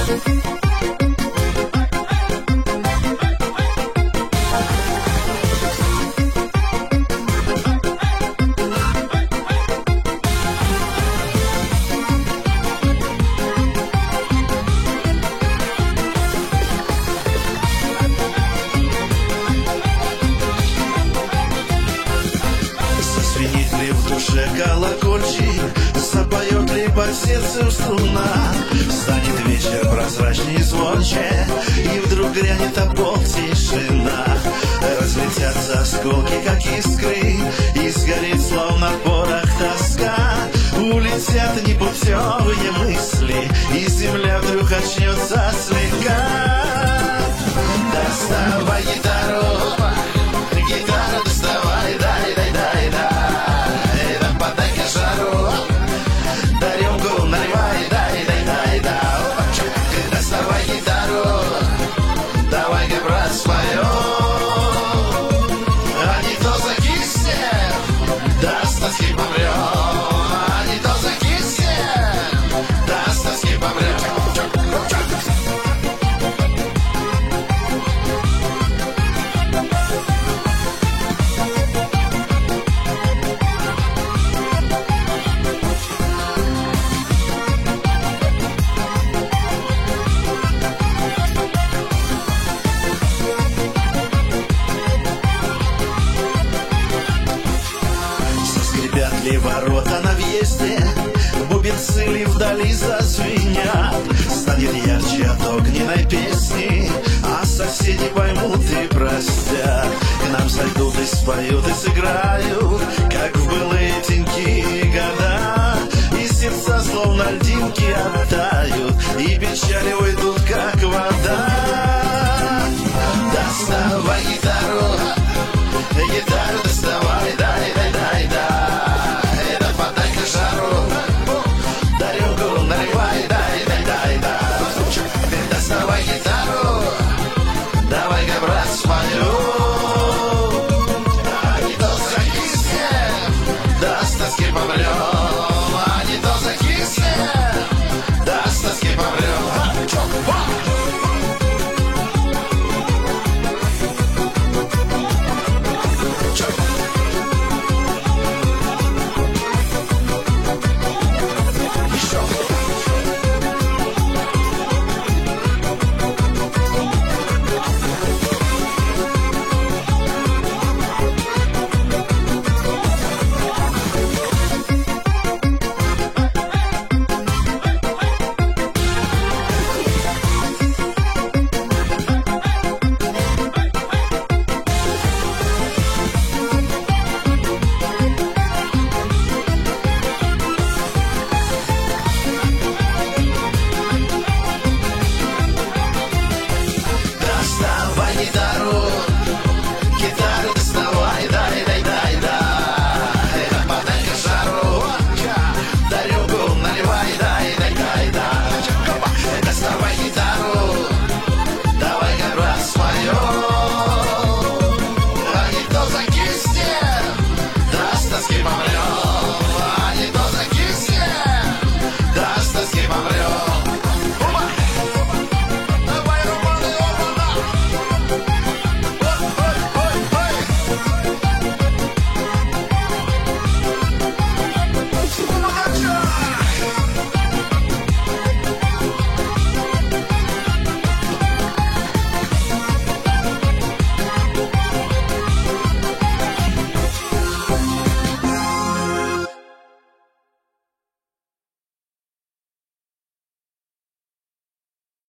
Зазвенит ли в душе колокольчик, запоет ли по сердцу струна, станет вечер прозрачней и звонче, и вдруг грянет об пол тишина. Разлетятся осколки, как искры, и сгорит, словно в порох, тоска. Улетят непутевые мысли, и земля вдруг очнется слегка. Доставай гитару, гитару доставай, дай, да подай-ка жару, да рюмку наливай, дай, да. Доставай гитару, давай-ка, брат, споем, а не то закиснем, да с тоски помрем, а не то закиснем, да с тоски помрем. Заскрипят ли ворота на въезде, бубенцы ли вдали зазвенят, станет ярче от огненной песни, а соседи поймут и простят. К нам зайдут и споют, и сыграют, как в былые деньки и года, и сердца словно льдинки оттают, и печали уйдут, как вода.